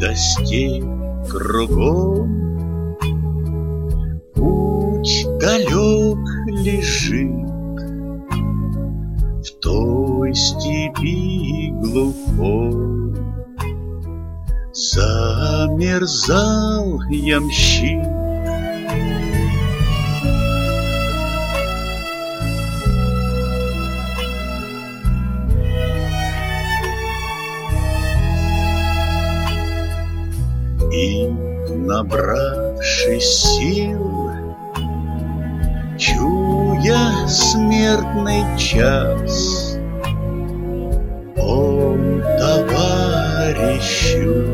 да степь кругом. Путь далек лежит в той степи глухой. Замерзал ямщик, и, набравшись сил, чуя смертный час, он товарищу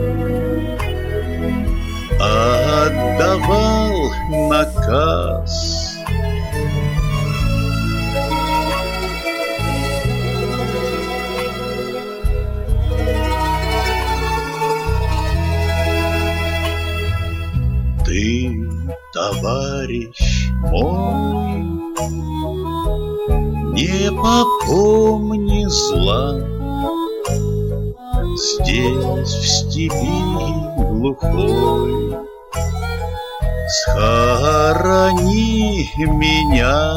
отдавал наказ. Ты, товарищ мой, не попомни зла. Здесь, в степи глухой, схорони меня,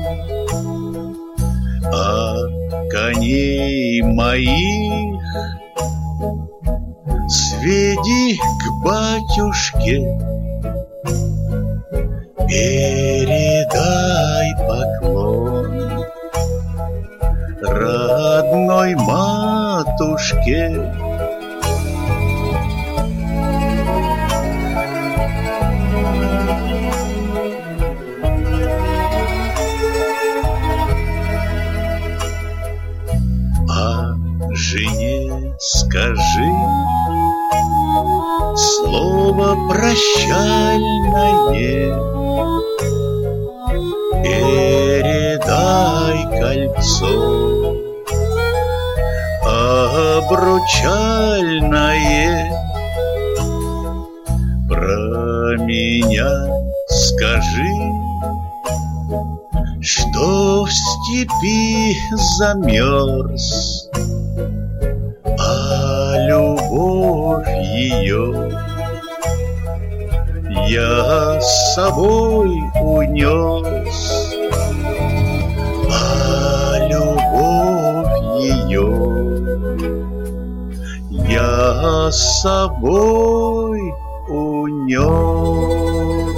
а коней моих сведи к батюшке. Передай поклон родной матушке. А жене скажи слово прощальное, передай кольцо обручальное. Про меня скажи, что в степи замерз, а любовь ее я с собой унес, а любовь ее я с собой унес.